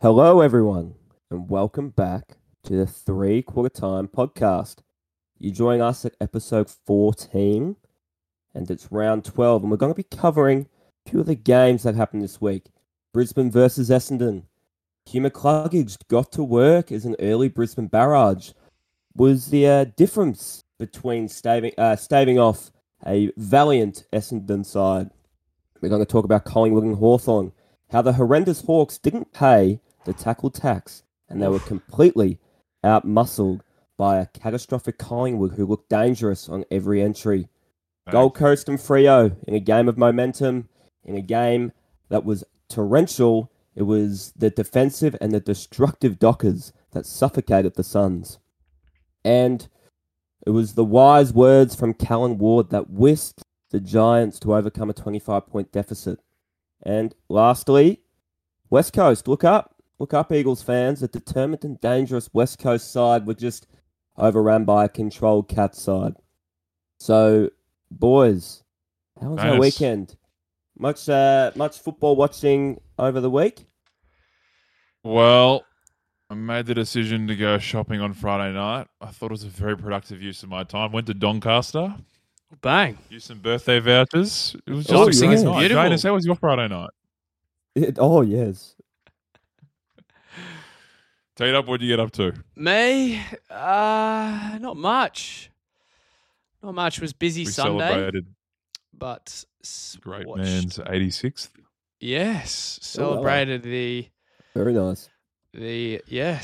Hello, everyone, and welcome back to the Three Quarter Time podcast. You join us at episode 14, and it's round 12, and we're going to be covering a few of the games that happened this week. Brisbane versus Essendon. Hugh McCluggage got to work as an early Brisbane barrage. Was the difference between staving off a valiant Essendon side. We're going to talk about Collingwood and Hawthorn, how the horrendous Hawks didn't pay the tackle tax, and they were completely outmuscled by a catastrophic Collingwood who looked dangerous on every entry. Gold Coast and Freo in a game of momentum, in a game that was torrential. It was the defensive and the destructive Dockers that suffocated the Suns. And it was the wise words from Callan Ward that whisked the Giants to overcome a 25-point deficit. And lastly, West Coast, look up. Look up, Eagles fans. A determined and dangerous West Coast side were just overrun by a controlled Cats side. So, boys, how was our weekend? Much football watching over the week? Well, I made the decision to go shopping on Friday night. I thought it was a very productive use of my time. Went to Doncaster. Bang. Used some birthday vouchers. It was Oh, just yes. night. Beautiful. Janus, how was your Friday night? Yes. Tell you up, what'd you get up to? Me? Not much. Not much. Was busy We Sunday. celebrated But great watched- man's 86th. Yes. Oh, wow. Celebrated the Very nice. the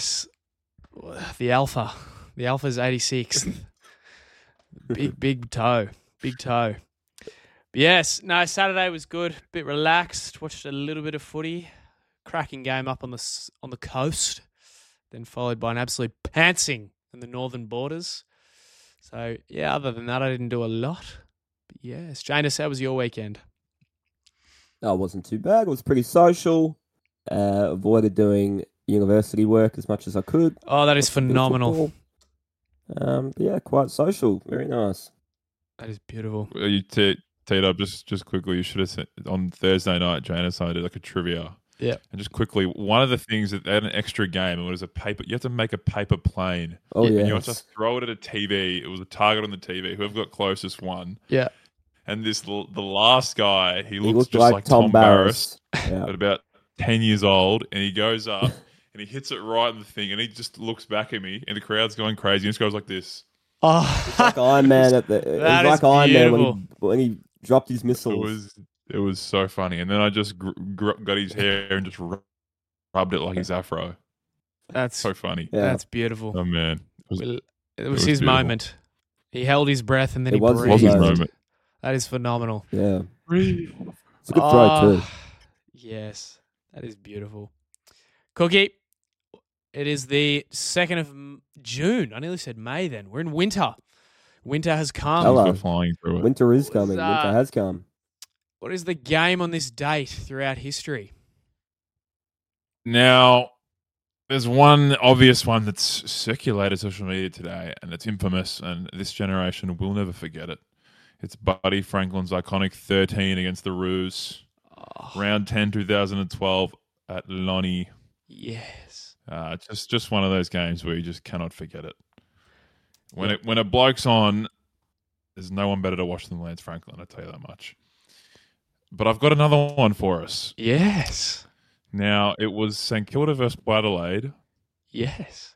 Alpha. The Alpha's 86th. big toe. Big toe. But yes. No, Saturday was good. Bit relaxed. Watched a little bit of footy. Cracking game up on the coast. Then followed by an absolute pantsing in the northern borders. So, yeah, other than that, I didn't do a lot. But yes. Janus, how was your weekend? No, it wasn't too bad. It was pretty social. Avoided doing university work as much as I could. Oh, that is Watched a bit of phenomenal. football. But yeah, quite social. Very nice. That is beautiful. You teed up just quickly. You should have sent on Thursday night. Janus and I did like a trivia. Yeah. And just quickly, one of the things that they had an extra game, and it was a paper. You have to make a paper plane. Oh, Yeah, yeah. And you have to throw it at a TV. It was a target on the TV. Whoever got closest won. Yeah. And the last guy, he looks looked just like Tom Barris, Yeah. at about 10 years old, and he goes up and he hits it right in the thing, and he just looks back at me, and the crowd's going crazy, and he just goes like this. Oh, Like Iron Man it was That like is Iron Man beautiful. when he dropped his missiles. It was so funny. And then I just got his hair and just rubbed it like his afro. That's So funny. Yeah. that's beautiful. Oh, man. Well, it was was his beautiful. moment. He held his breath and then It he was It his was his breathed. moment. moment. That is phenomenal. Yeah. It's a good throw too. Yes, that is beautiful. Cookie, it is the 2nd of June. I nearly said May then. We're in winter. Winter has come. Hello. We're flying through it. Winter is What's coming. Winter that? has come. What is the game on this date throughout history? Now, there's one obvious one that's circulated social media today, and it's infamous, and this generation will never forget it. It's Buddy Franklin's iconic 13 against the Roos, Oh, round 10, 2012 at Lonnie. yes. Just one of those games where you just cannot forget it. When a bloke's on, there's no one better to watch than Lance Franklin, I'll tell you that much. But I've got another one for us. Yes. Now, it was St Kilda versus Adelaide, Yes.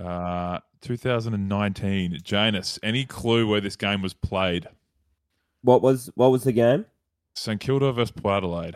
2019. Janus, any clue where this game was played? What was the game? St Kilda versus Adelaide.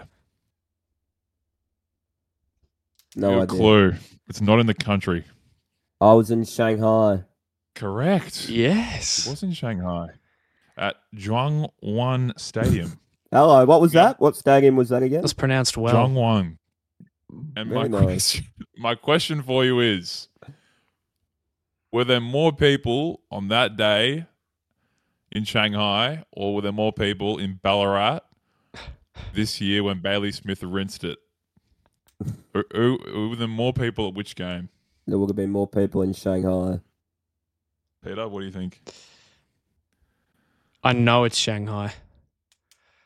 No Your idea. clue. It's not in the country. I was in Shanghai. Correct. It Yes. was in Shanghai at Zhongwan Stadium. Hello, what was that? What stadium was that again? That's pronounced well. Zhongwan. And Very nice. my question for you is, were there more people on that day in Shanghai, or were there more people in Ballarat this year when Bailey Smith rinsed it? Were there more people at which game? There would have been more people in Shanghai. Peter, what do you think? I know it's Shanghai.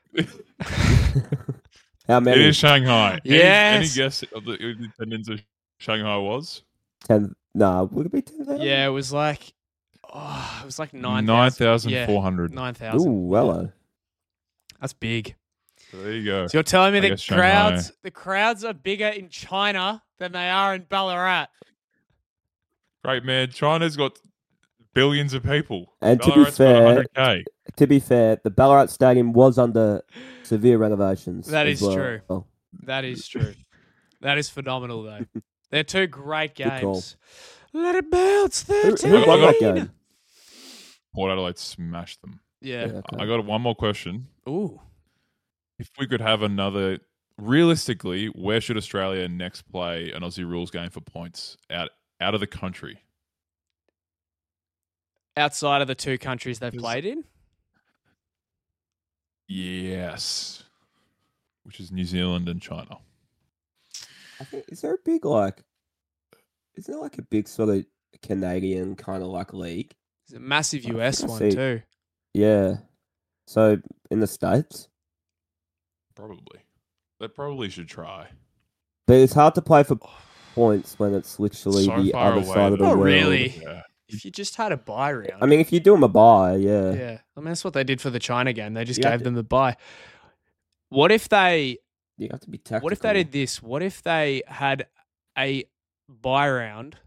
How It many? is Shanghai. Any Yes. guess of the attendance of Shanghai was 10. Nah, would it be 10,000? Yeah, it was like 9,000. Yeah, 9,400. 9,000. Ooh, well. That's big. So there you go. So you're telling me I the guess Shanghai. crowds are bigger in China than they are in Ballarat? Great, man. China's got billions of people. And to be Ballarat's fair, got 100K. the Ballarat Stadium was under severe renovations. That as is well. true. That is true. That is phenomenal, though. They're two great Good call. games. Let it bounce, Who 13. won that game? Port Adelaide smashed them. Yeah. Okay. I got one more question. Ooh. If we could have another, realistically, where should Australia next play an Aussie rules game for points out of the country? Outside of the two countries they've Is- played in? Yes, which is New Zealand and China. I think, is there a big, like, isn't there like a big sort of Canadian kind of like league? There's a massive I think US I one, see. too. Yeah. So in the States? Probably. They probably should try. But it's hard to play for points when it's literally So the far other away, side of the though. Not world. really. Yeah. If you just had a bye round. I mean, if you do them a bye, yeah. Yeah. I mean, that's what they did for the China game. They just You have gave to- them the bye. What if they You have to be tactical. What if they did this? What if they had a bye round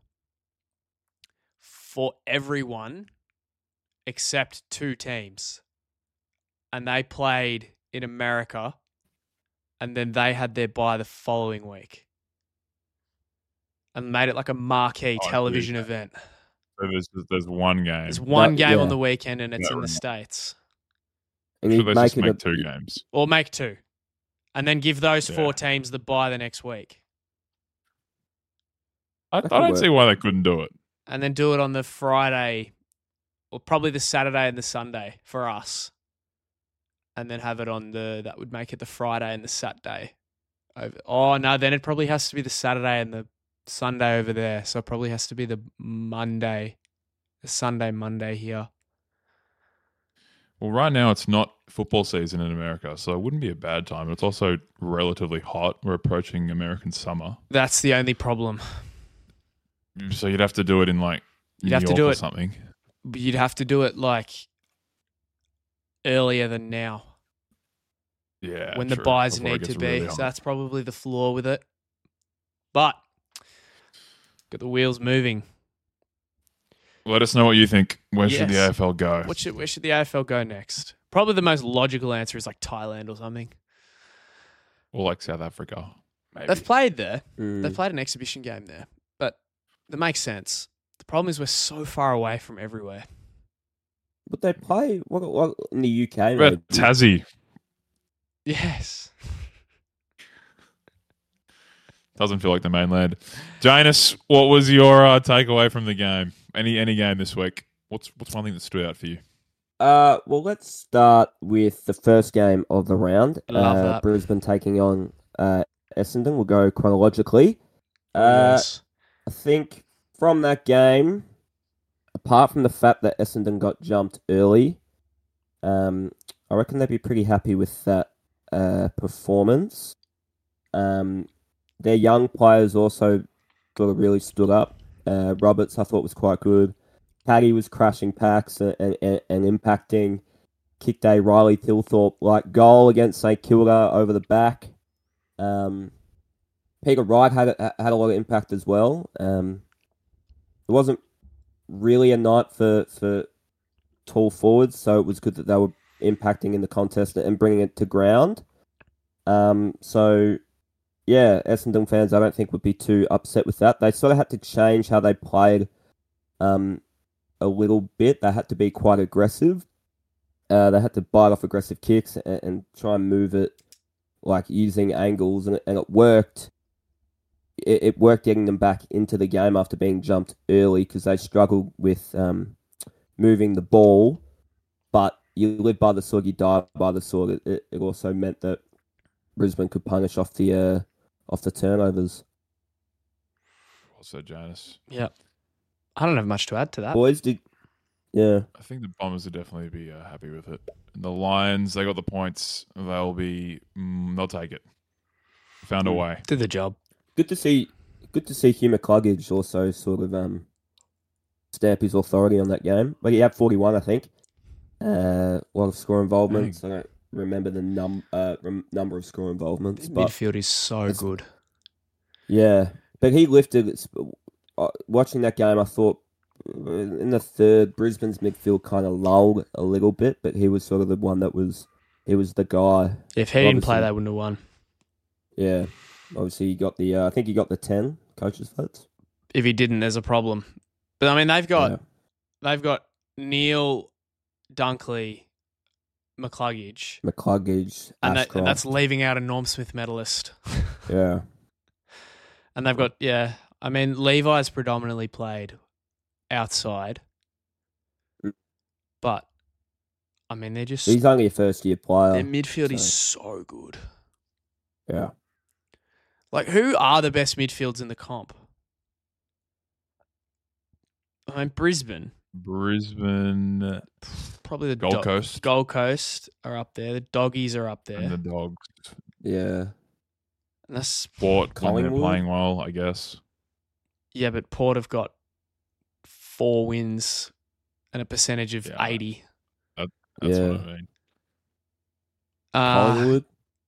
for everyone except two teams, and they played in America, and then they had their bye the following week, and made it like a marquee Oh, television dude. event? So there's one game. There's one game yeah. on the weekend, and it's Yeah, in the right. States, And Should you they just it make a- 2 games? or make two, and then give those Yeah. 4 teams the bye the next week. I That could don't work. see why they couldn't do it. And then do it on the Friday, or probably the Saturday and the Sunday for us. And then have it on that would make it the Friday and the Saturday. Oh, no, then it probably has to be the Saturday and the Sunday over there. So it probably has to be the Sunday, Monday here. Well, right now it's not football season in America, so it wouldn't be a bad time. It's also relatively hot. We're approaching American summer. That's the only problem. So you'd have to do it in like You'd New have to York do or it- something. But you'd have to do it like earlier than now Yeah. when the true, buys before it need gets to be. really So hot. that's probably the flaw with it. But got the wheels moving. Let us know what you think. Where should the Yes. AFL go? Where should the AFL go next? Probably the most logical answer is like Thailand or something. Or like South Africa. Maybe. They've played there. Mm. They've played an exhibition game there. But that makes sense. The problem is we're so far away from everywhere. Would they play what in the UK? What about maybe? Tassie? Yes. Doesn't feel like the mainland. Janus, what was your takeaway from the game? Any game this week? What's one thing that stood out for you? Well, let's start with the first game of the round. Love that. Brisbane taking on Essendon. We'll go chronologically. Yes. I think from that game, apart from the fact that Essendon got jumped early, I reckon they'd be pretty happy with that performance. Their young players also sort of really stood up. Roberts, I thought, was quite good. Paddy was crashing packs and impacting. Kicked a Riley Thilthorpe like goal against St Kilda over the back. Peter Wright had a lot of impact as well. It wasn't really a night for tall forwards, so it was good that they were impacting in the contest and bringing it to ground. So, yeah, Essendon fans, I don't think would be too upset with that. They sort of had to change how they played a little bit. They had to be quite aggressive. They had to bite off aggressive kicks and try and move it, like using angles, and it worked. It worked getting them back into the game after being jumped early because they struggled with moving the ball. But you live by the sword, you die by the sword. It also meant that Brisbane could punish off the turnovers. Well said, Janus. Yeah. I don't have much to add to that. Boys, yeah. I think the Bombers would definitely be happy with it. And the Lions, they got the points. They'll take it. Found a way. Did the job. Good to see good to see Hugh McCluggage also sort of stamp his authority on that game. But he had 41, I think. A lot of score involvements. I don't remember the number of score involvements. But Midfield is so good. yeah, but he lifted. Watching that game, I thought in the third, Brisbane's midfield kind of lulled a little bit, but he was sort of the one that was. He was the guy. If he didn't play, Obviously- they wouldn't have won. Yeah, obviously he got the. I think he got the 10 coaches votes. If he didn't, there's a problem. But I mean, they've got Yeah. Neil, Dunkley, McCluggage, McCluggage, and Ashcroft. that's leaving out a Norm Smith medalist. Yeah. And they've got I mean, Levi's predominantly played outside, but I mean, they're just He's only a first year player. their midfield is so- so good. Yeah. Like, who are the best midfields in the comp? I mean, Brisbane, probably the Gold Coast. Gold Coast are up there. The Doggies are up there. and the Dogs. Yeah. And that's Port, when they're Collingwood? playing well, I guess. yeah, but Port have got 4 wins and a percentage of Yeah. 80. That's Yeah. what I mean. Collingwood.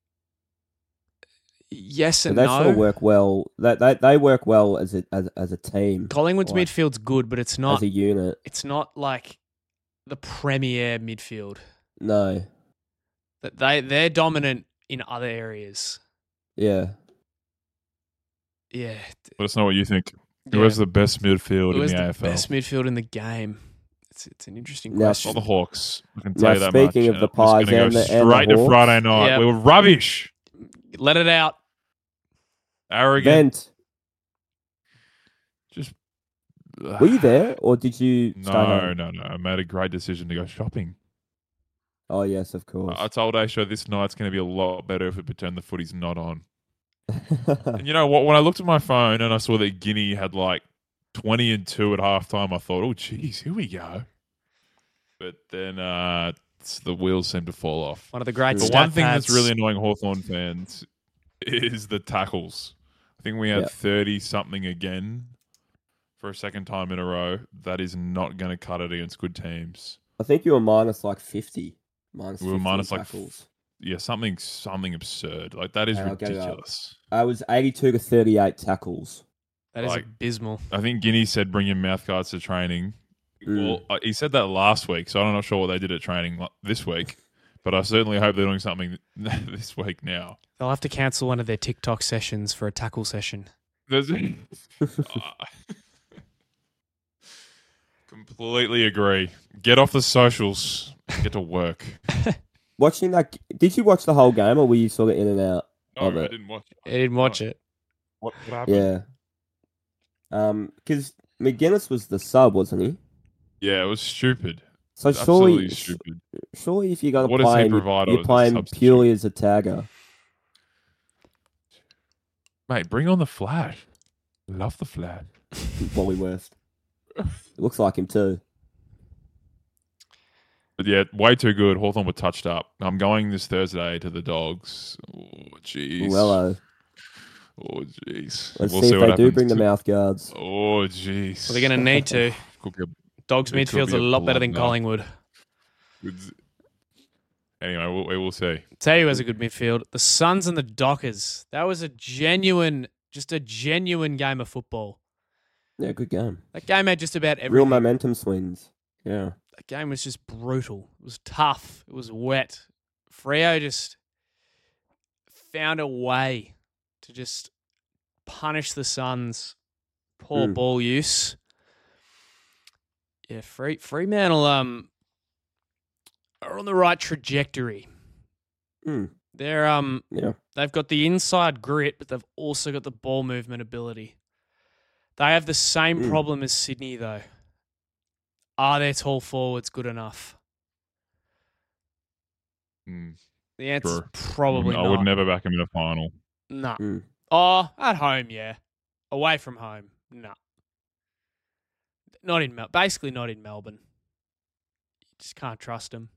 Yes But and they no. sort of work well. They work well as a team, Collingwood's like, midfield's good, but it's as not. a unit. It's not like the premier midfield. No. That they're dominant in other areas. Yeah. Yeah. Let us know what you think. Yeah. Who has the best midfield Who in is the the AFL? best midfield in the game? It's an interesting Now, question. Not the Hawks. I can Now, tell you that much. speaking of the I'm just gonna Pies go and the straight to Hawks. Friday night. Yep. We were rubbish. Let it out. Arrogant. Vent. Just Were you there, or did you stay home? No. I made a great decision to go shopping. Oh yes, of course. I told Aisha this night's going to be a lot better if we pretend the footy's not on. And you know what? When I looked at my phone and I saw that Guinea had like 20-2 at halftime, I thought, oh, geez, here we go. But then the wheels seemed to fall off. One of the great But stat one thing that's pads. really annoying Hawthorn fans is the tackles. I think we had Yeah. 30-something again for a second time in a row. That is not going to cut it against good teams. I think you were minus like 50. Minus We were 50 minus, like, tackles. Yeah, something absurd. Like, that is I'll get it up. ridiculous. I was 82 to 38 tackles. That is like- abysmal. I think Guinea said bring your mouth guards to training. Mm. Well, he said that last week, so I'm not sure what they did at training this week. But I certainly hope they're doing something this week now. They'll have to cancel one of their TikTok sessions for a tackle session. There's completely agree. Get off the socials. Get to work. Watching that, did you watch the whole game, or were you sort of in and out? No, Of I it. didn't watch it. I didn't watch it. What happened? Yeah. Because McGuinness was the sub, wasn't he? Yeah, it was stupid. So Absolutely surely, stupid. surely, if you're going What to does play he him, provide you're as a playing substitute? purely as a tagger. Mate, bring on the Flash. Love the Flash. Wally West. It looks like him too. But yeah, way too good. Hawthorn were touched up. I'm going this Thursday to the Dogs. Oh, jeez. Well, Oh, jeez. let's We'll see if what they do happens. bring the mouth guards. Oh, jeez. Well, they're going to need to. Could be a- Dogs It could midfield's be a a lot better than bloodbath. Collingwood. Anyway, we will see. Tell you who has a good midfield. The Suns and the Dockers. That was just a genuine game of football. Yeah, good game. That game had just about everything. Real momentum swings. Yeah. That game was just brutal. It was tough. It was wet. Freo just found a way to just punish the Suns. Poor ball use. Yeah, Fremantle are on the right trajectory. Mm. They're Yeah. they've got the inside grit, but they've also got the ball movement ability. They have the same problem as Sydney, though. Are their tall forwards good enough? Mm, The answer's Sure. probably I not. would never back him in a final. No. Mm. Oh, at home, yeah. Away from home, no. Not in basically not in Melbourne. You just can't trust them.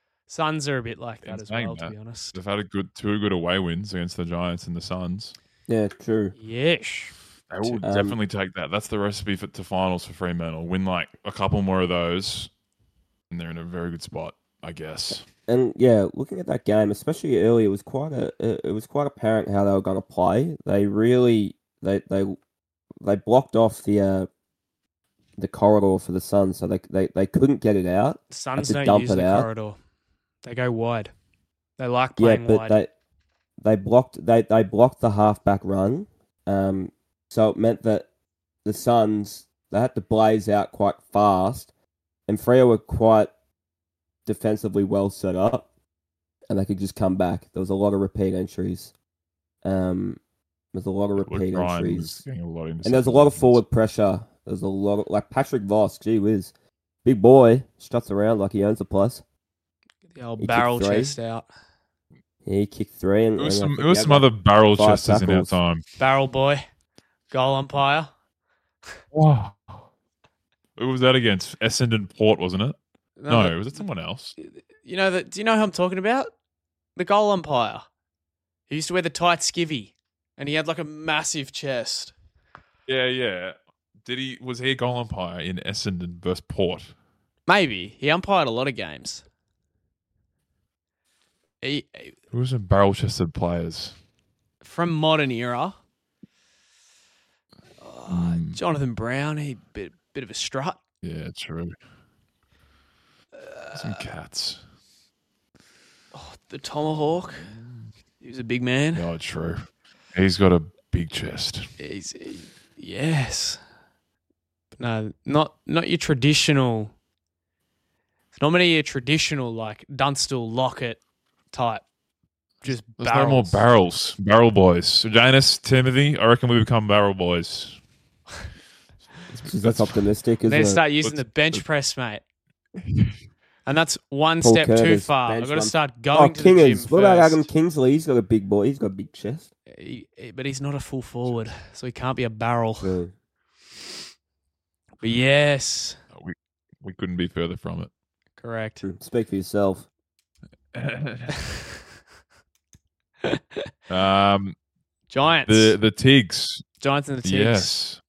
Suns are a bit like that In as saying well, to that, be honest. They've had two good away wins against the Giants and the Suns. Yeah, true. Yes. They will Um, definitely take that. That's the recipe to finals for Fremantle. Win like a couple more of those, and they're in a very good spot, I guess. And yeah, looking at that game, especially early, it was quite apparent how they were going to play. They really they blocked off the corridor for the Suns, so they couldn't get it out. Suns to don't dump use it the out. corridor. They go wide. They like Yeah, playing but wide. they blocked the halfback run. So it meant that the Suns they had to blaze out quite fast, and Freo were quite defensively well set up, and they could just come back. There was a lot of repeat entries. There's a lot of Luke repeat Ryan was entries, getting a lot of and there's a lot of interceptions. forward pressure. There's a lot of like Patrick Voss. Gee whiz, big boy, struts around like he owns the place. The old He kicked barrel 3. chest out. Yeah, he kicked 3, and It was I some. think It he was had, some like, other barrel 5 chesters in our tackles. time. Barrel boy. Goal umpire. Wow. Who was that against? Essendon Port, wasn't it? No, was it someone else? You know that? Do you know who I'm talking about? The goal umpire. He used to wear the tight skivvy, and he had like a massive chest. Yeah. Was he a goal umpire in Essendon versus Port? Maybe he umpired a lot of games. Who was some barrel chested players? From modern era. Jonathan Brown, he bit of a strut. Yeah, true. Some cats. The Tomahawk. He was a big man. Oh, true. He's got a big chest. Yes. No, not your traditional. Not many of your traditional like Dunstall, Lockett type. Just There's barrels. no more barrels. Barrel boys. Janus, Timothy, I reckon we become barrel boys. That's optimistic, isn't Then it? start using the Let's- bench press, mate. And that's one Paul step too Curtis, far. I've bench got to one. start going to the Kingers. gym What about first. Adam Kingsley? He's got a big boy. He's got a big chest. But he's not a full forward, so he can't be a barrel. Yeah. But yes, We couldn't be further from correct. Speak for yourself. it. Giants. The Tigs. Giants and the Tigs. Yes.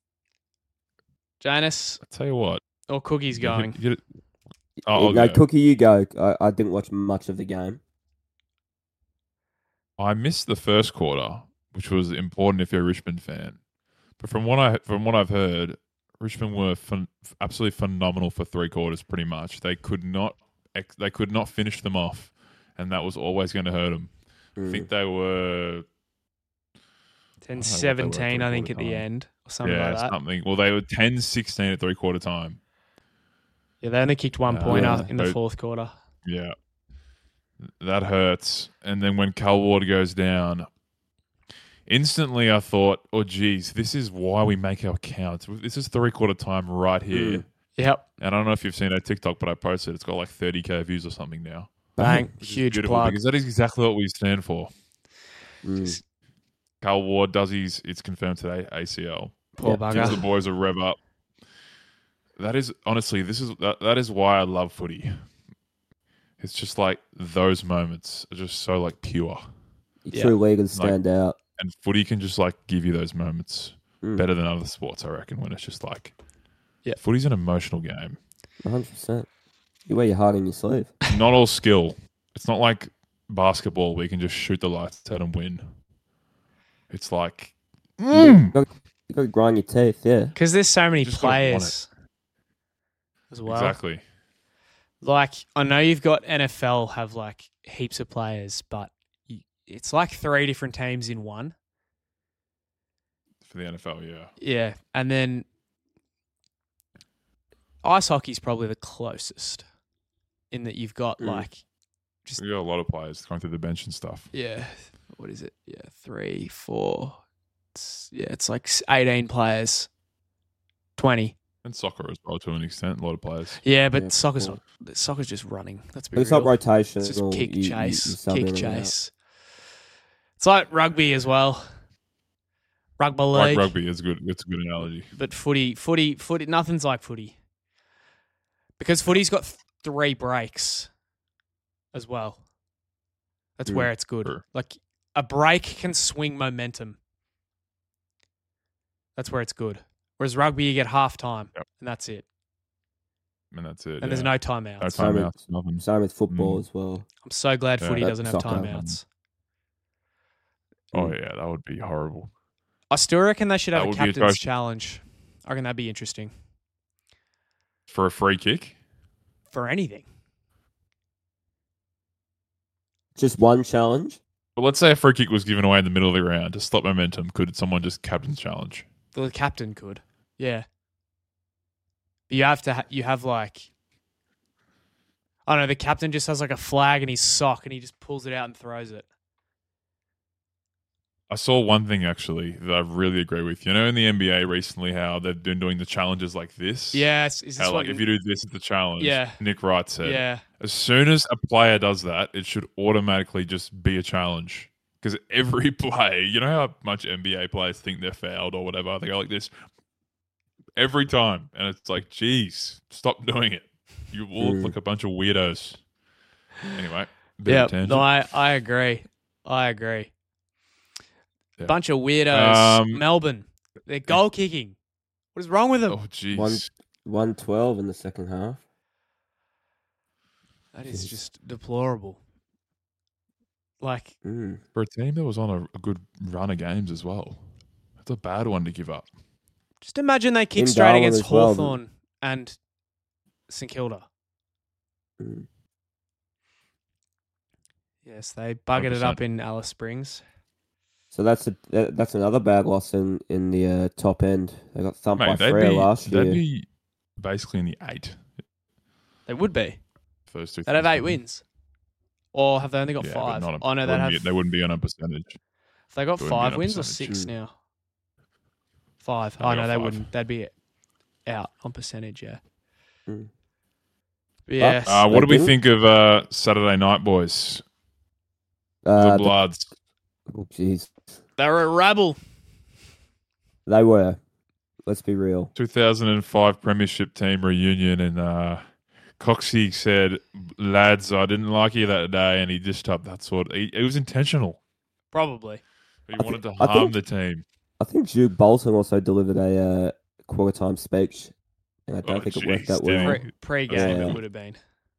Janus I tell you what. or Cookie's going. Get it. Oh, I'll No, go. Cookie, you go. I didn't watch much of the game. I missed the first quarter, which was important if you're a Richmond fan. But from what I've heard, Richmond were absolutely phenomenal for 3 quarters. Pretty much, they could not finish them off, and that was always going to hurt them. I think they were 10-17, I think, at the time. end or something like that. something. Well, they were 10-16 at 3/4 time. Yeah, they only kicked 1 pointer Yeah. in the fourth quarter. Yeah, that hurts. And then when Cal Ward goes down, instantly I thought, oh, geez, this is why we make our counts. This is 3/4 time right here. Yep. And I don't know if you've seen that TikTok, but I posted it's got like 30K views or something now. Bang. Which is Huge beautiful plug. because that is exactly what we stand for. Mm. Cal Ward does it's confirmed today, ACL. Poor Yeah. Gives the bugger. boys a rev up. That is honestly, that is why I love footy. It's just like those moments are just so like pure, Your true leaguers stand out. and footy can just like give you those moments Mm. better than other sports. I reckon when it's just like, Yeah. footy's an emotional game. 100%. You wear your heart on your sleeve. Not all skill. It's not like basketball where you can just shoot the lights out and win. It's like, You got to grind your teeth, yeah. Because there's so many Just gotta want players as well. exactly. Like, I know you've got NFL have like heaps of players, but it's like 3 different teams in one. For the NFL, yeah. Yeah. And then ice hockey's probably the closest in that you've got like, We got a lot of players going through the bench and stuff. yeah, what is it? Yeah, 3, 4. It's like 18 players, 20. And soccer as well to an extent, a lot of players. Yeah, but Yeah, soccer's cool. not. Soccer's just running. Let's be But it's real. not rotation. It's just or kick, you chase, sub kick, in and out. chase. It's like rugby as well. Rugby Like league, rugby is good. It's a good analogy. but footy. Nothing's like footy because footy's got 3 breaks as well. That's where it's good. True. Like a break can swing momentum. That's where it's good. Whereas rugby, you get half time, Yep. and that's it. And that's it. And there's yeah. no timeouts. No Same with- timeouts, nothing. Same with football Mm. as well. I'm so glad Yeah. footy That doesn't have soccer. timeouts. Oh, yeah, that would be horrible. I still reckon they should have That a would be captain's atrocious. challenge. I reckon that'd be interesting For a free kick? for anything. Just one challenge. But let's say a free kick was given away in the middle of the round to stop momentum. Could someone just captain's challenge? The captain could, yeah. But you have to. You have like, I don't know. The captain just has like a flag in his sock, and he just pulls it out and throws it. I saw one thing actually that I really agree with. You know, in the NBA recently, how they've been doing the challenges like this. Yes, is this How, what? like, if you do this, it's a challenge. Yeah. Nick Wright said. Yeah, As soon as a player does that, it should automatically just be a challenge. Because every play, you know how much NBA players think they're fouled or whatever? They go like this every time. And it's like, geez, stop doing it. You all look like a bunch of weirdos. Anyway, bit of yeah. a tangent. No, I agree. I agree. Yeah. Bunch of weirdos. Um, Melbourne, they're goal kicking. What is wrong with them? Oh, jeez. 112 in the second half. That is just deplorable. Like, For a team that was on a good run of games as well. That's a bad one to give up. just imagine they kick In straight Darwin against as well, but- Hawthorn and St Kilda. Mm. Yes, they buggered it up 100%. in Alice Springs. So that's another bad loss in the top end. They got thumped Mate, by Freo last year. they'd be basically in the 8. They would be. First two. They'd have things, 8 wins. Or have they only got Yeah, but 5? not a- Oh, no, they wouldn't be on a percentage. Have they got wouldn't be 5 on a wins or percentage. 6 now? 5. They Oh, got no, they 5. wouldn't. They'd be out on percentage, yeah. Mm. Yes. What do we didn't? think of Saturday night, boys? The Bloods. Oh, jeez. they were a rabble. They were. Let's be real. 2005 Premiership team reunion, and Coxie said, "Lads, I didn't like you that day," and he dished up that sort. It was intentional. Probably. He I wanted think- to I harm think- the team. I think Jude Bolton also delivered a quarter time speech, and I don't Oh, think it worked jeez, out did he? well. Pre-game, Yeah. it would have been.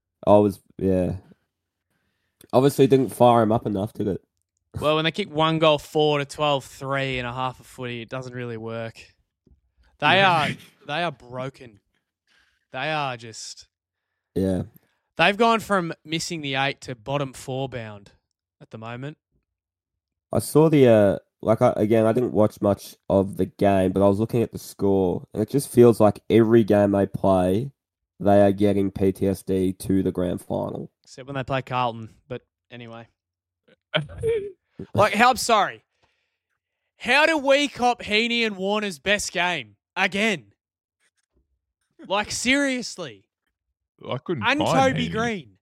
Obviously didn't fire him up enough, did it? Well, when they kick 1 goal forward to 12-3 in a half of footy, it doesn't really work. They are broken. They are just. Yeah. They've gone from missing the 8 to bottom 4 bound at the moment. I saw the I didn't watch much of the game, but I was looking at the score, and it just feels like every game they play, they are getting PTSD to the grand final. Except when they play Carlton. But anyway. I'm sorry. How do we cop Heaney and Warner's best game again? Like, seriously. I couldn't And find Toby Heaney. Green.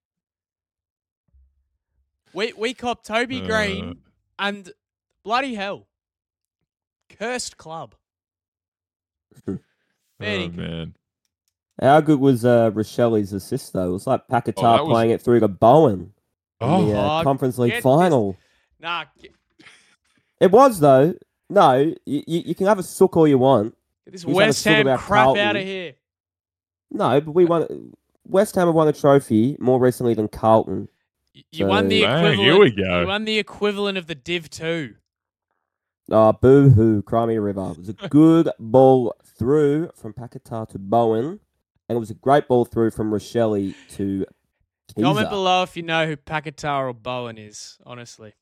We cop Toby Green and bloody hell. Cursed club. Oh, Very good. man. How good was Rochelle's assist, though? It was like Paquetá that was- playing it through to Bowen in the Oh, Conference League get final. Nah, It was, though. No, you can have a sook all you want. get this He's had a West sort Ham about crap Carlton. out of here. No, but we won. West Ham have won a trophy more recently than Carlton. You won the So- equivalent. Here we go. You won the equivalent of the Div 2. Oh, boo-hoo, Crimea River. It was a good ball through from Paquetá to Bowen, and it was a great ball through from Rochelle to Comment Keezer. below if you know who Paquetá or Bowen is, honestly.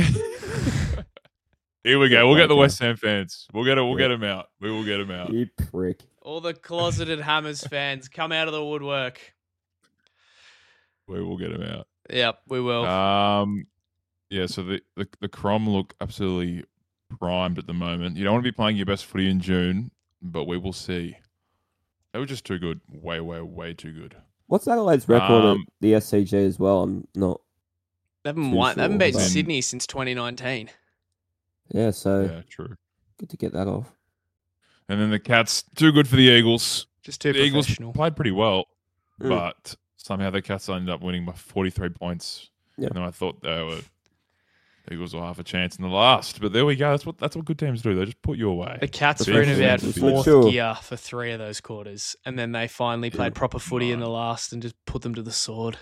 Here we go. We'll get the Okay. West Ham fans. We'll get them out. We will get them out. You prick. All the closeted Hammers fans come out of the woodwork. We will get them out. Yep, we will. Yeah. So the Crom look absolutely primed at the moment. You don't want to be playing your best footy in June, but we will see. They were just too good. Way, way, way too good. What's Adelaide's record at Um, the SCG as well? I'm not. They haven't too won. They haven't sure, beaten but- Sydney since 2019. Yeah, so Yeah, true. good to get that off. And then the Cats, too good for the Eagles. Just too The Eagles professional. played pretty well, Mm. but somehow the Cats ended up winning by 43 points. Yeah. And I thought they were Eagles will have a chance in the last. But there we go. That's what good teams do. They just put you away. The Cats Big were in about teams. fourth Mature. gear for 3 of those quarters, and then they finally played proper footy in the last and just put them to the sword.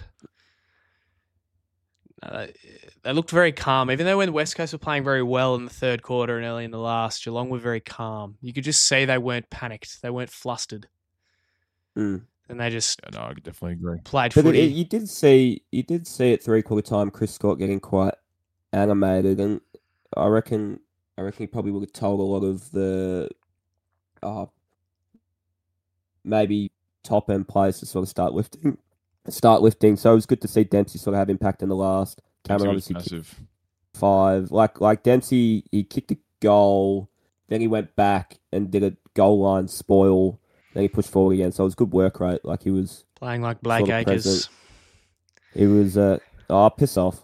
They looked very calm, even though when West Coast were playing very well in the third quarter and early in the last, Geelong were very calm. You could just see they weren't panicked. They weren't flustered. Mm. And they just Yeah, no, I definitely agree. played But footy. you did see at 3/4 time Chris Scott getting quite animated, and I reckon he probably would have told a lot of the maybe top end players to sort of start lifting. So it was good to see Dempsey sort of have impact in the last. Cameron It was obviously kicked massive. 5. Like Dempsey, he kicked a goal, then he went back and did a goal line spoil, then he pushed forward again. So it was good work rate. Like he was Playing like Blake sort of Acres. present. He was piss off.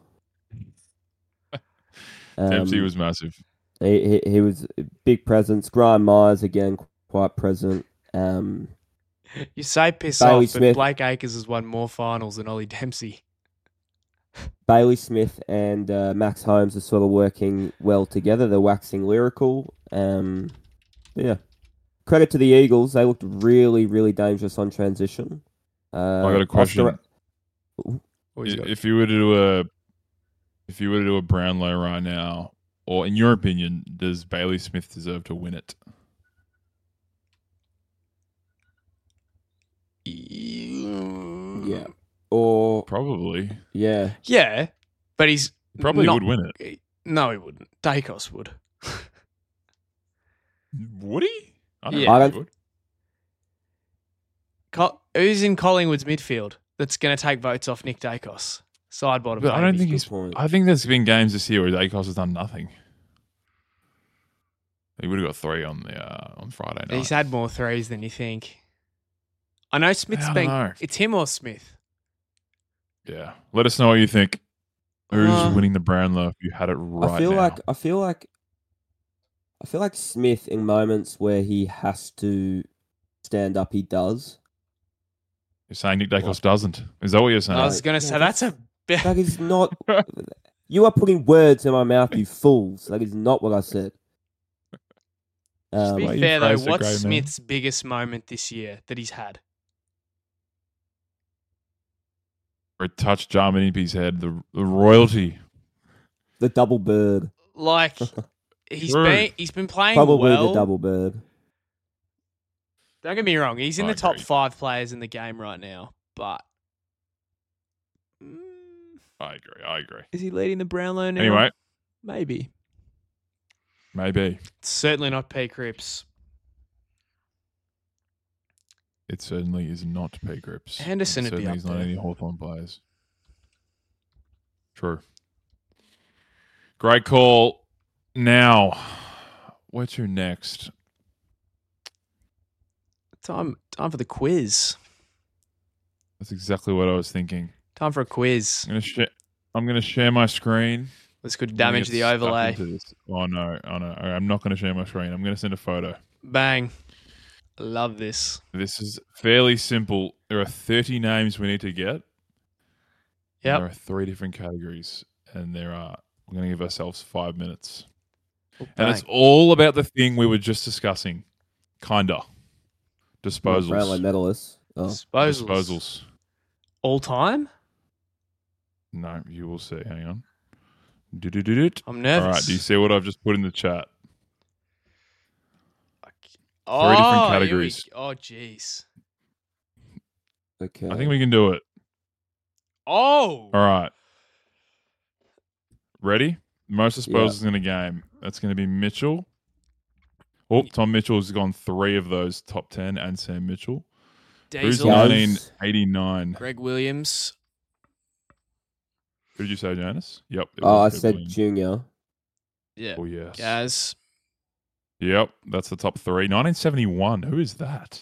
Dempsey was massive. He was a big presence. Graham Myers again quite present. You say piss Bailey off, Smith. but Blake Acres has won more finals than Ollie Dempsey. Bailey Smith and Max Holmes are sort of working well together. They're waxing lyrical. Yeah. Credit to the Eagles. They looked really, really dangerous on transition. I got a question. What he's got. If you were to do a Brownlow right now, or in your opinion, does Bailey Smith deserve to win it? Yeah. Or Probably. yeah. Yeah, but he's Probably not- would win it. No, he wouldn't. Dacos would. Would he? I don't Yeah. know I if he don't- would. Who's in Collingwood's midfield that's going to take votes off Nick Dacos? Side bottom. But I don't baby. think Good he's. point. I think there's been games this year where Dacos has done nothing. He would have got 3 on Friday night. He's had more threes than you think. I know Smith's I don't been. know. It's him or Smith. Yeah. Let us know what you think. Who's Uh, winning the Brownlow if you had it right I feel now? like Smith in moments where he has to stand up, he does. You're saying Nick Dacos doesn't. Is that what you're saying? I was going to no, say that's a bit. That is not. You are putting words in my mouth, you fools. That is not what I said. To be Well, you fair though, phrased it what's great, man. Smith's biggest moment this year that he's had? Where it touched Jarman Impey's head, the royalty. The double bird. Like he's True. been playing Probably well. the double bird. Don't get me wrong, he's in I the top agree. 5 players in the game right now, but I agree. is he leading the Brownlow now? Anyway, Maybe. maybe. Certainly not P. Cripps. It certainly is not P. Grips. Henderson It would be certainly up is not there. any Hawthorn players. True. Great call. Now, where to next? Time for the quiz. That's exactly what I was thinking. Time for a quiz. I'm gonna share my screen. This could I'm gonna damage get the stuck overlay. into this. Oh no. I'm not gonna share my screen. I'm gonna send a photo. Bang. Love this. This is fairly simple. There are 30 names we need to get. And Yep. there are 3 different categories, and we're going to give ourselves 5 minutes. And it's all about the thing we were just discussing. Kinda. Disposals. Brownlow medalists. Oh. Disposals. All time? No, you will see. Hang on. Do-do-do-do. I'm All nervous. right, do you see what I've just put in the chat? Oh, different here we- categories. Oh, jeez. Okay. I think we can do it. Oh. All right. Ready? Most disposals in a game. That's going to be Mitchell. Oh, Tom Mitchell's gone 3 of those top 10, and Sam Mitchell. Who's Diesel. Yeah. 1989? Greg Williams. Who did you say, Janice? Yep. it Oh, I was Greg said Williams. junior. Yeah. Oh, yes. Gaz. Yep, that's the top 3. 1971. Who is that?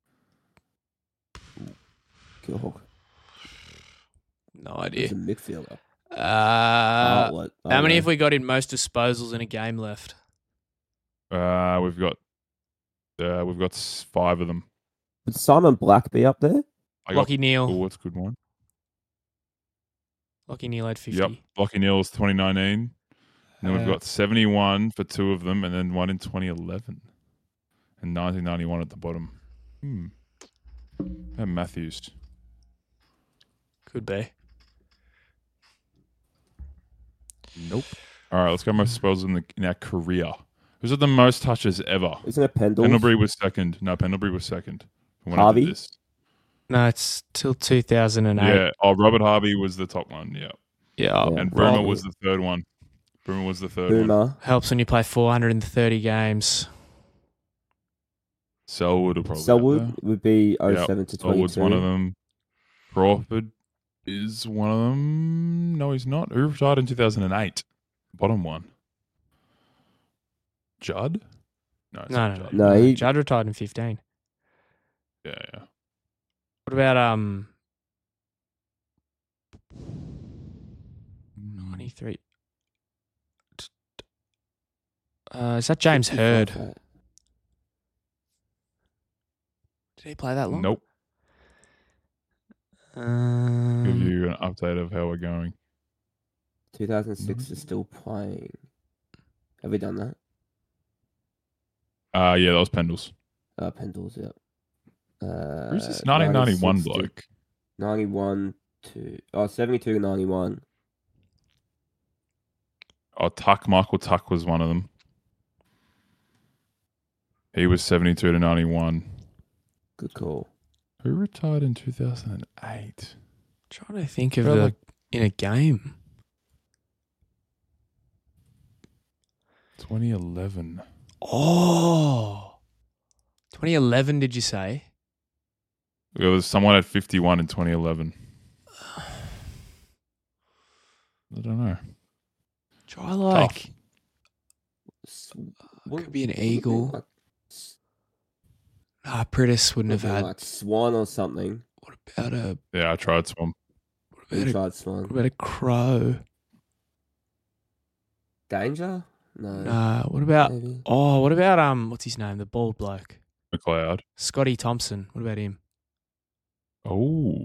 God. No He's idea. a midfielder. How many have have we got in most disposals in a game left? We've got 5 of them. Would Simon Black be up there? I got. Lockie Neal. Oh, that's a good one. Lockie Neal had 50. Yep. Lockie Neal was 2019. And then we've got 71 for two of them, and then one in 2011. And 1991 at the bottom. And Matthews. Could be. Nope. All right, let's go most spells in our career. Who's had the most touches ever? Isn't it Pendles? Pendlebury was second. No, Pendlebury was second. When Harvey? I did this. No, it's till 2008. Yeah. Oh, Robert Harvey was the top one. Yeah. Yeah. And Robbie. Boomer was the third one. Boomer was the third one. Boomer. Helps when you play 430 games. Selwood will probably Selwood would be Yep. 07 to Selwood's 22. one of them. Crawford is one of them. No, he's not. Who retired in 2008? Bottom one. Judd? No, it's not Judd. No, he- Judd retired in 15. Yeah. What about 93? Is that James Hurd? Did he play that long? Nope. Give you an update of how we're going. 2006 is still playing. Have we done that? Yeah, that was Pendles. Pendles, yeah. Who's this 1991 96 to bloke? 91 to... 72 to 91. Oh, Michael Tuck was one of them. He was 72 to 91. Good call. Who retired in 2008? Trying to think of Well, in a game. 2011. Oh. 2011, did you say? There was someone at 51 in 2011. I don't know. Try like... Tough. Could be an eagle. Pritis wouldn't have had... Like Swan or something. What about a... Yeah, I tried Swamp. We tried Swan. What about a crow? Danger? No. What about... Maybe. Oh, what about... what's his name? The bald bloke. McLeod. Scotty Thompson. What about him? Oh.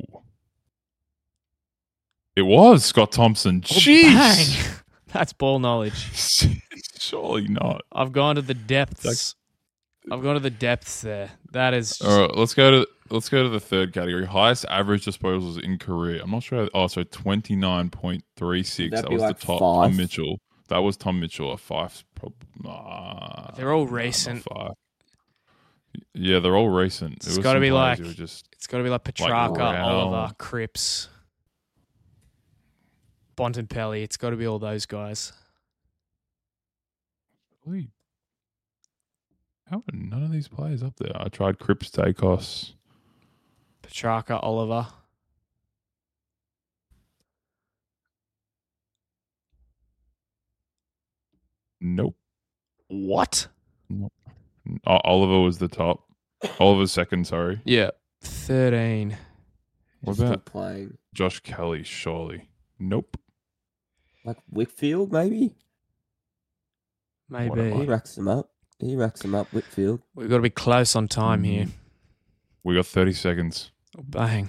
It was Scott Thompson. Oh, Jeez. bang. That's ball knowledge. Surely not. I've gone to the depths. I've gone to the depths there. That is... All right, let's go to the third category. Highest average disposals in career. I'm not sure. Oh, so 29.36. That was like the top. 5? Tom Mitchell. That was Tom Mitchell. A 5. They're all recent. Not 5. Yeah, they're all recent. It's got to be like... Just It's got to be like Petrarca, Rao. Oliver, Cripps, Bontempelli. It's got to be all those guys. really. How are none of these players up there? I tried Cripps, Dacos. Petrarca, Oliver. Nope. What? Oliver was the top. Oliver's second, sorry. Yeah. 13. What Still about playing? Josh Kelly, surely? Nope. Like Whitfield, maybe? Maybe. He racks them up. Whitfield. We've got to be close on time here. We got 30 seconds. Oh, bang.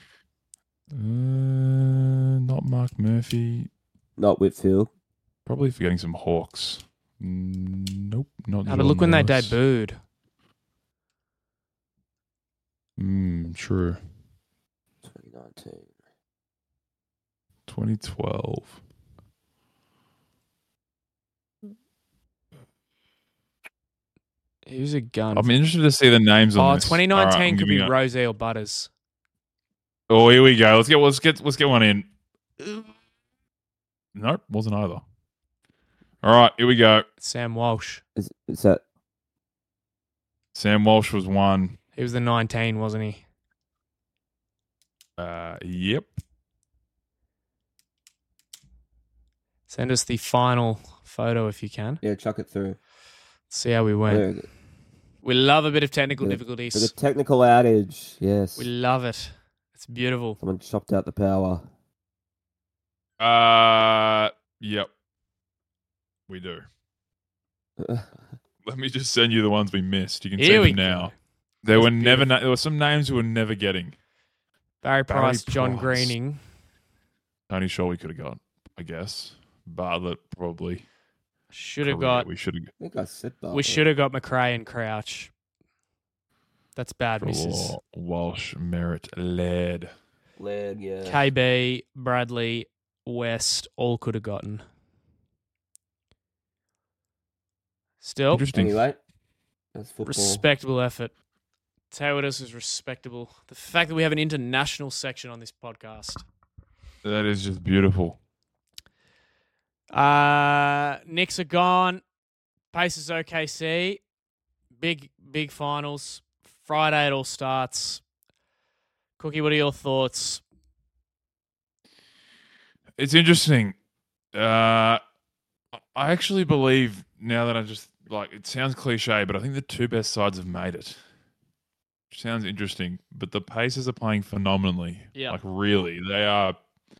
Not Mark Murphy. Not Whitfield. Probably forgetting some Hawks. Nope. Not No, but look when they Norris. debuted. True. 2019. 2012. He was a gun. I'm interested to see the names on this. 2019 All right, I'm could be giving it- Rosie or Butters. Oh, here we go. Let's get one in. Nope, wasn't either. All right, here we go. Sam Walsh. Is that Sam Walsh was one. He was the 19, wasn't he? Yep. Send us the final photo if you can. yeah? Chuck it through. See how we went. Where is it? We love a bit of technical For the difficulties. technical outage. Yes. We love it. It's beautiful. Someone chopped out the power. Yep. We do. Let me just send you the ones we missed. You can Here see we them now. go. There That's were there were some names we were never getting. Barry Price, John Price. Greening. Tony Shaw we could have got, I guess. Bartlett probably. Should have career. got. We should I think I said that. We should have got McRae and Crouch. That's bad misses. have Walsh, Merritt, Laird. Laird, yeah. KB, Bradley, West, all could have gotten. Still, Interesting. Anyway, that's football. respectable effort. Tell you what else is respectable. The fact that we have an international section on this podcast. That is just beautiful. Knicks are gone. Pacers OKC. Big finals. Friday it all starts. Cookie, what are your thoughts? It's interesting. I actually believe now that I just it sounds cliche, but I think the two best sides have made it. Which sounds interesting, but the Pacers are playing phenomenally. Yeah. Like really, they are.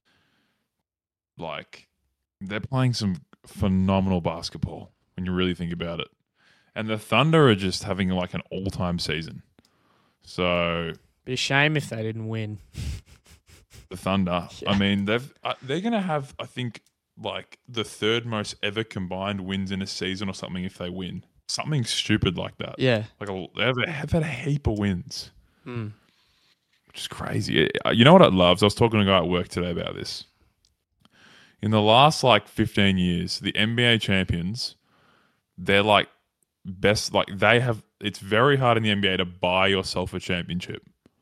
They're playing some phenomenal basketball when you really think about it, and the Thunder are just having like an all-time season. So Be a shame if they didn't win. the Thunder. Yeah. I mean, they're going to have, I think, like the third most ever combined wins in a season or something if they win. Something stupid like that. Yeah. Like they have had a heap of wins, Mm. which is crazy. You know what I love? I was talking to a guy at work today about this. In the last 15 years, the NBA champions, they're best. They have. It's very hard in the NBA to buy yourself a championship.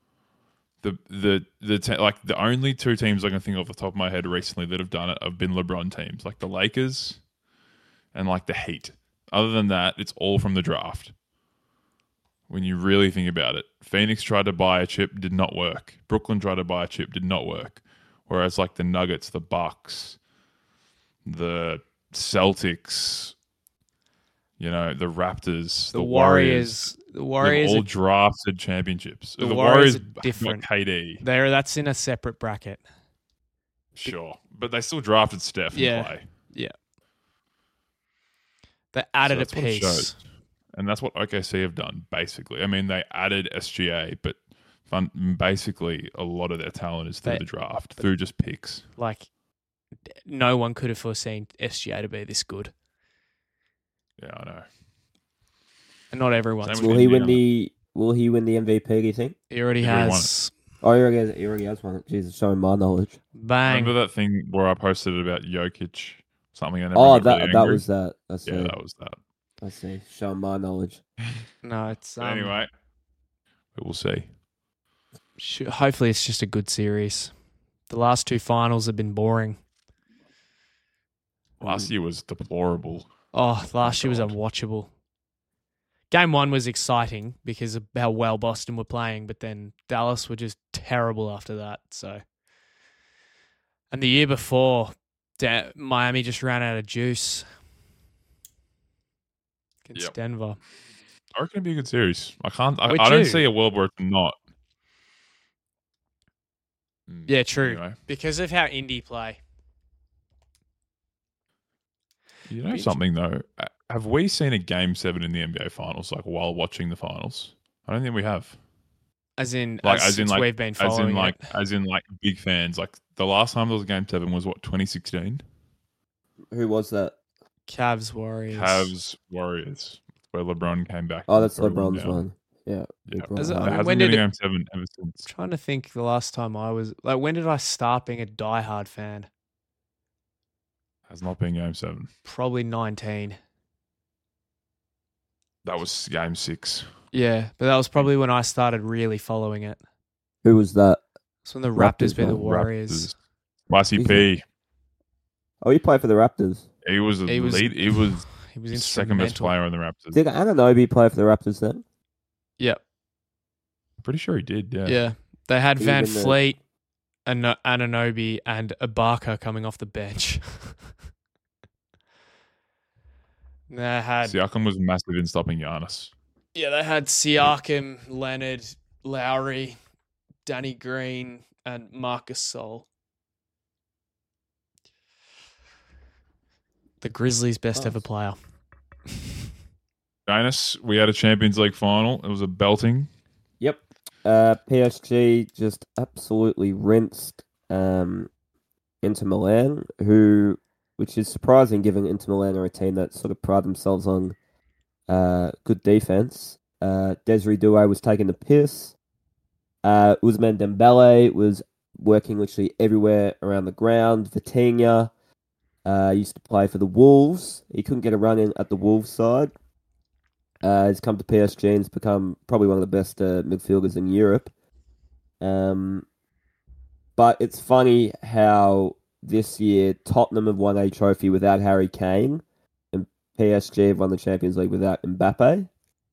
The only two teams I can think of off the top of my head recently that have done it have been LeBron teams, like the Lakers and the Heat. Other than that, it's all from the draft. When you really think about it, Phoenix tried to buy a chip, did not work. Brooklyn tried to buy a chip, did not work. Whereas the Nuggets, the Bucks, the Celtics, the Raptors, The Warriors. The they've Warriors all are, drafted championships. the Warriors are got different. KD, that's in a separate bracket. sure, but they still drafted Steph and Yeah. Clay. Yeah. They added that's a what it piece. shows. And that's what OKC have done, basically. I mean, they added SGA, but basically a lot of their talent is through the draft, through just picks. No one could have foreseen SGA to be this good. Yeah, I know. And not everyone's. Same Will with he Indiana. win the MVP? Do you think? He already He already won has. Oh, he already has one. Jesus, showing my knowledge. Bang. Remember that thing where I posted about Jokic? Something and Oh, everyone got really that angry? was that. I see. Yeah, that was that. I see. Showing my knowledge. No, it's But anyway, we will see. hopefully it's just a good series. The last two finals have been boring. Last year was deplorable. Oh, last year was God. unwatchable. Game one was exciting because of how well Boston were playing, but then Dallas were just terrible after that. So, and the year before, Miami just ran out of juice against Yep. Denver. I reckon it'd be a good series. I Would don't you? see a world where it's not. Yeah, true. Anyway, Because of how Indy play. you know something though? Have we seen a Game 7 in the NBA Finals while watching the finals? I don't think we have. As in, As we've been following it. as in big fans. The last time there was a Game 7 was 2016? Who was that? Cavs Warriors. Cavs Warriors, where LeBron came back. Oh, that's and threw LeBron's down. one. Yeah. Yeah. LeBron. Is it- There I mean, hasn't when been a did Game 7 ever since. Trying to think the last time I was when did I start being a diehard fan? Has not been Game 7. Probably 19. That was Game 6. Yeah, but that was probably when I started really following it. Who was that? It's when the Raptors Raptors beat the won. Warriors. Spicy P. Oh, he played for the Raptors. He was He was- lead. He was He was the second best instrumental. player on the Raptors. Did Anunoby play for the Raptors then? Yep. Pretty sure he did. Yeah. Yeah. They had Van Even the- Fleet, Anunoby, and Ibaka coming off the bench. They had Siakam was massive in stopping Giannis. they had Siakam, Leonard, Lowry, Danny Green, and Marcus Sol. The Grizzlies' best Nice. ever player. Giannis, we had a Champions League final. It was a belting. Yep. PSG just absolutely rinsed Inter Milan, who which is surprising given Inter Milan are a team that sort of pride themselves on good defense. Desiree Doué was taking the piss. Ousmane Dembele was working literally everywhere around the ground. Vitinha used to play for the Wolves. He couldn't get a run in at the Wolves side. He's come to PSG and has become probably one of the best midfielders in Europe. But it's funny how this year Tottenham have won a trophy without Harry Kane, and PSG have won the Champions League without Mbappe.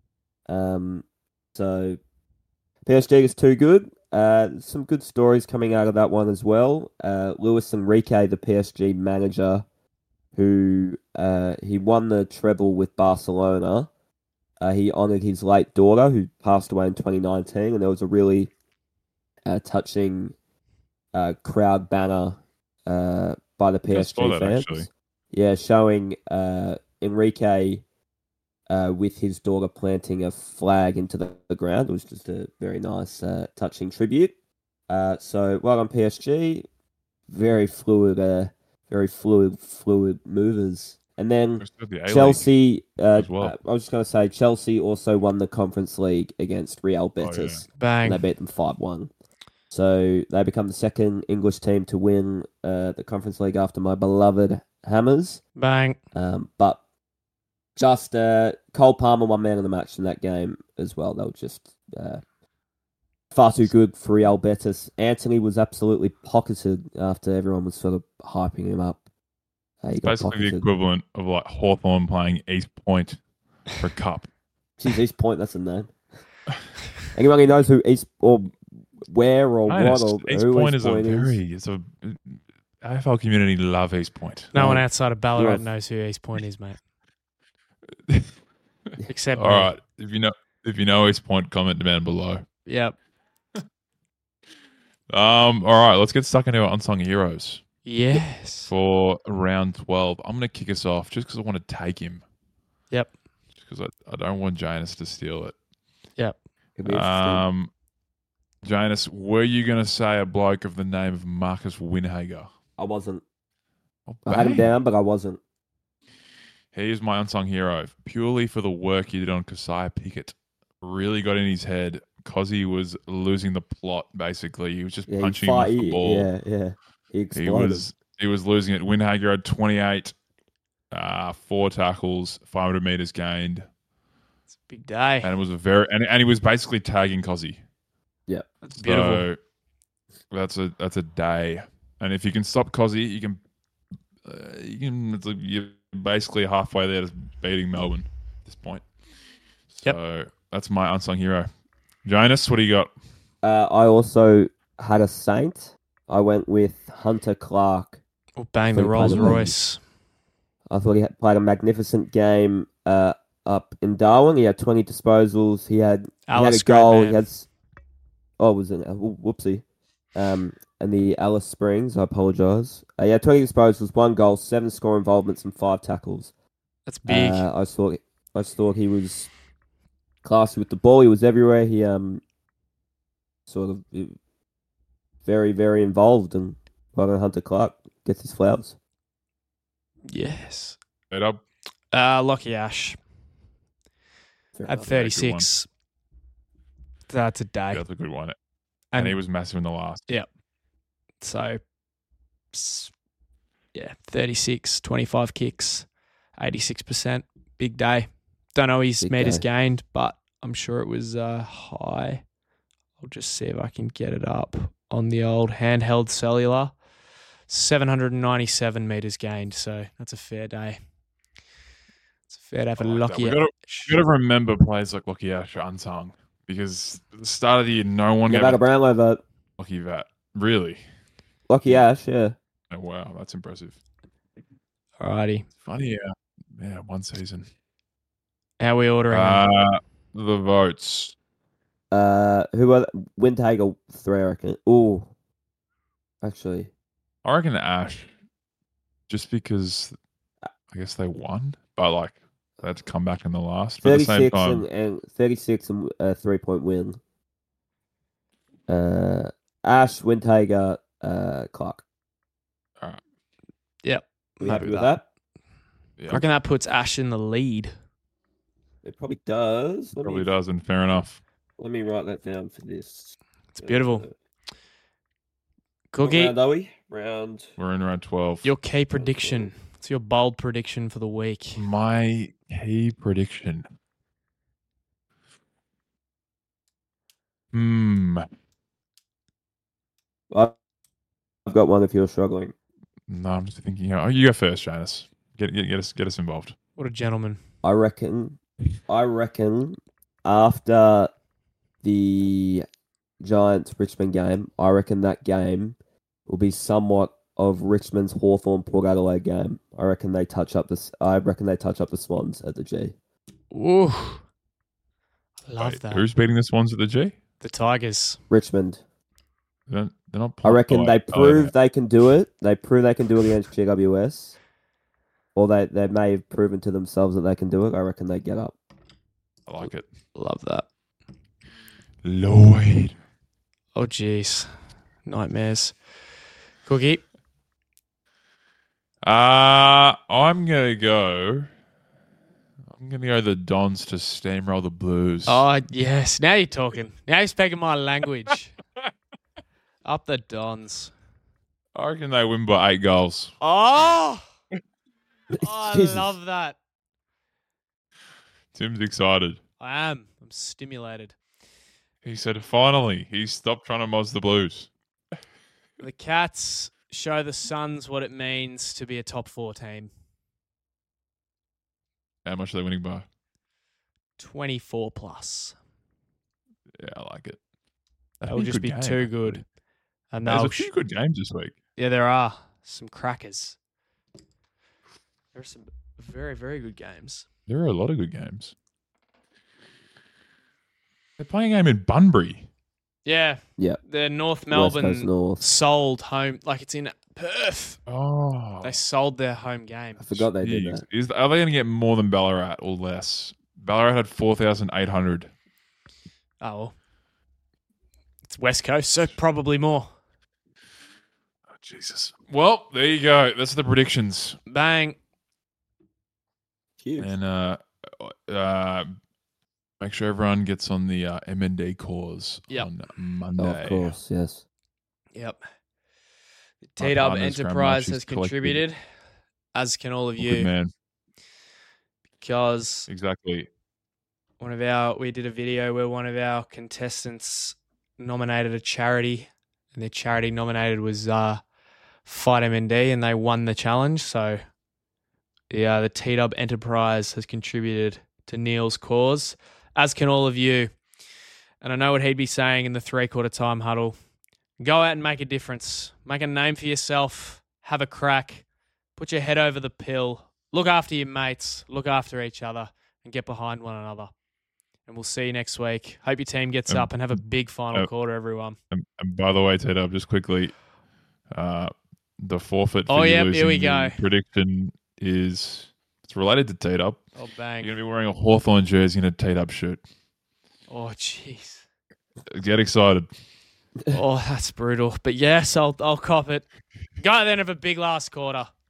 So PSG is too good. Some good stories coming out of that one as well. Luis Enrique, the PSG manager, who he won the treble with Barcelona. He honoured his late daughter, who passed away in 2019, and there was a really touching crowd banner by the PSG fans. Actually. Yeah, showing Enrique with his daughter planting a flag into the ground. It was just a very nice, touching tribute. So, well done, PSG. Very fluid movers. And then Chelsea, as well. I was just going to say, Chelsea also won the Conference League against Real Betis. Bang. And they beat them 5-1. So they become the second English team to win the Conference League after my beloved Hammers. Bang. But just Cole Palmer, one man of the match in that game as well. They were just far too good for Real Betis. Anthony was absolutely pocketed after everyone was sort of hyping him up. It's basically the equivalent of like Hawthorn playing East Point for a cup. Geez, East Point, that's a name. Anyone who knows who East or where or what or East who Point East is Point it's a AFL community love East Point. No one outside of Ballarat knows who East Point is, mate. Except all right, if you know East Point, comment down below. Yep. All right, let's get stuck into our unsung heroes. Yes. For round 12, I'm going to kick us off just because I want to take him. Yep. Just because I don't want Janus to steal it. Yep. Janus, were you going to say a bloke of the name of Marcus Winhager? I wasn't. Oh, I had him down, but I wasn't. He is my unsung hero, purely for the work he did on Keziah Pickett. Really got in his head because he was losing the plot, basically. He was just punching him off the ball. Yeah. He exploded. He was losing it. Winhager had 28, 4 tackles, 500 meters gained. It's a big day. And it was and he was basically tagging Cozzy. Yeah. That's beautiful. So that's a day. And if you can stop Cozzy, you're basically halfway there to beating Melbourne at this point. So that's my unsung hero. Janus, what do you got? I also had a Saint. I went with Hunter Clark. Oh, bang the Rolls Royce. I thought he played a magnificent game up in Darwin. He had 20 disposals. He had a goal. He had whoopsie. And the Alice Springs. I apologise. He had 20 disposals, 1 goal, 7 score involvements, and 5 tackles. That's big. I just thought he was classy with the ball. He was everywhere. He sort of very, very involved, and Hunter Clark gets his flowers. Yes. Head up. Lockie Ash at 36. That's a day. That's a good one. And he was massive in the last. Yeah. So, 36, 25 kicks, 86%. Big day. Don't know his meters gained, but I'm sure it was high. I'll just see if I can get it up on the old handheld cellular. 797 meters gained, so that's a fair day. It's a fair day for Lockie Ash. We've got to remember players like Lockie Ash are unsung because at the start of the year, no one gave a Brownlow vote. Lockie Vat. Really? Lockie Ash, yeah. Oh, wow, that's impressive. Alrighty. Funny, yeah, one season. How are we ordering the votes? Who are Windhager 3, I reckon. Ooh. Actually. I reckon Ash. Just because I guess they won, but like they had to come back in the last. But at the same time, and 36 and 3-point win. Ash, Windhager, Clark. All right. Yep. We I'm happy happy with with that? Yeah, I reckon that puts Ash in the lead. It probably does. probably does, and fair enough. Let me write that down for this. It's beautiful. What Cookie, round are we? Round. We're in round 12. your key prediction. It's your bold prediction for the week. My key prediction. I've got one if you're struggling. No, I'm just thinking. Oh, you go first, Janice. Get us involved. What a gentleman. I reckon after the Giants Richmond game, I reckon that game will be somewhat of Richmond's Hawthorn Port Adelaide game. I reckon they touch up the Swans at the G. Ooh. Love Wait, that. who's beating the Swans at the G? The Tigers. Richmond. They're not. I reckon they oh, prove they can do it. They prove they can do it against GWS. Or they may have proven to themselves that they can do it. I reckon they get up. I like it. Love that. Lloyd. Oh, jeez. Nightmares. Cookie. I'm gonna go the Dons to steamroll the Blues. Oh, yes. Now you're talking. Now you're speaking my language. Up the Dons. I reckon they win by 8 goals. Oh! I Jesus. love that. Tim's excited. I am. I'm stimulated. He said, finally, he stopped trying to moz the Blues. The Cats show the Suns what it means to be a top 4 team. How much are they winning by? 24 plus. Yeah, I like it. That will just be too good. And There's they'll a few good games this week. Yeah, there are some crackers. There are some very, very good games. There are a lot of good games. They're playing a game in Bunbury. Yeah. Yeah. The North West Coast Melbourne North. sold home, like it's in Perth. Oh. They sold their home game. I forgot they did that. Are they going to get more than Ballarat or less? Ballarat had 4,800. Oh, well. It's West Coast, so probably more. Oh, Jesus. Well, there you go. That's the predictions. Bang. Huge. And make sure everyone gets on the MND cause Yep. on Monday. Of course, yes. Yep. The My T-Dub partner's grandma, Enterprise she's has collected- contributed, as can all of Good you, man. because Exactly. we did a video where one of our contestants nominated a charity, and their charity nominated was Fight MND, and they won the challenge. So, yeah, the T-Dub Enterprise has contributed to Neil's cause, as can all of you. And I know what he'd be saying in the 3/4 time huddle. Go out and make a difference. Make a name for yourself. Have a crack. Put your head over the pill. Look after your mates. Look after each other. And get behind one another. And we'll see you next week. Hope your team gets up and have a big final quarter, everyone. And by the way, Ted, just quickly, the forfeit for Oh, you yep, losing here we the go. prediction is it's related to T-Dub. Oh, bang. You're going to be wearing a Hawthorn jersey and a T-Dub shirt. Oh, jeez. Get excited. Oh, that's brutal. But yes, I'll cop it. Go out there and have a big last quarter.